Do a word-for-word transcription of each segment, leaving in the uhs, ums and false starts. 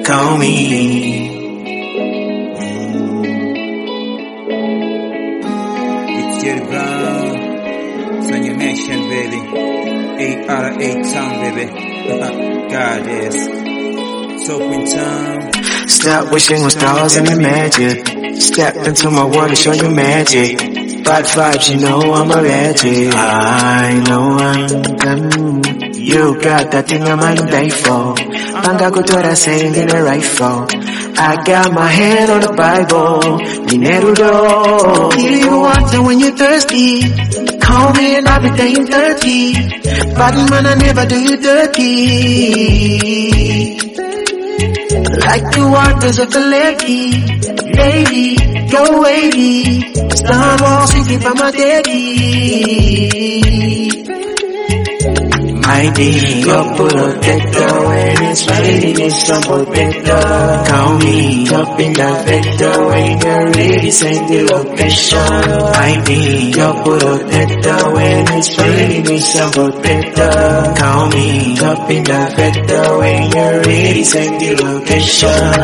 call me. It's Jerry Brown, Sanya Nation, baby. A R A town, baby. God is so in town. Stop wishing on stars and the magic. Step into my world and show you magic. Bad vibes, you know I'm a legend. I know I'm done. You got that thing I'm gonna die for. Manga Kutora saying in a rifle. I got my head on the Bible. Minerudo. Give you water when you're thirsty. Call me and I'll be staying thirty. Bad man, I never do you dirty. Like the waters of the lady, lady, go wavy. Star Wars, you by my daddy. My dear, your protector, when it's raining, it's some better. Call me up in the vector, when you're ready, send the location. My dear, your protector, when it's raining, it's some better. Call me up in the vector, when you're ready, send the location.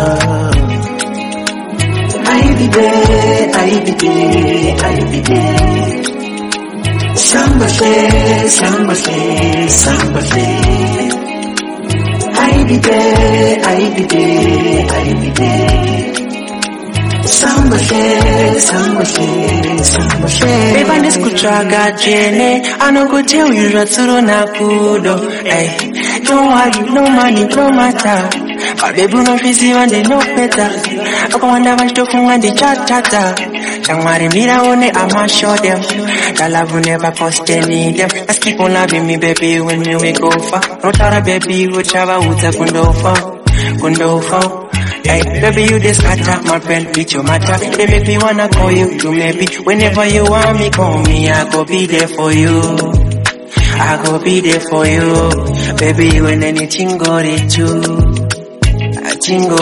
I be there, I be there, I be there. Samba say, samba say, samba say. I be there, I be there, I be there. Samba say, samba say, samba say. Baby, this kutraga jene, I no go tell you ratsuru na kudo. Hey, don't worry, no money, no matter. But baby, no busy when they know better. I go wonder what's talking when they chat chatter. Changmari mira one, I'ma show them. That love will never cost any them. Just keep on loving me, baby, when you make over. Rotara, baby, whichever would have kundo for, kundo for. Hey, baby, you just scatter my friend with your matter. They make me wanna call you to maybe. Whenever you want me, call me, I go be there for you. I go be there for you. Baby, when anything got it too. I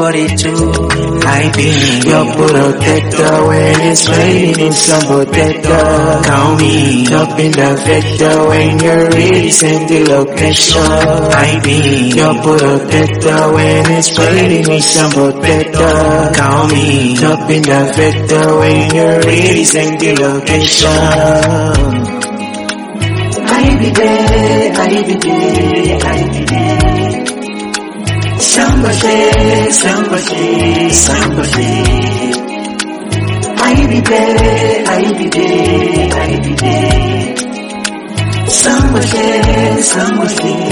be your protector when it's raining in some protector. Call me up in the vector when you're ready, send the location. I be your protector when it's raining in some protector. Call me up in the vector when you're ready, send the location. I be there, I be there, I be there. Samba say, samba say, samba say. I be there, I be there, I be there. Samba say, samba say.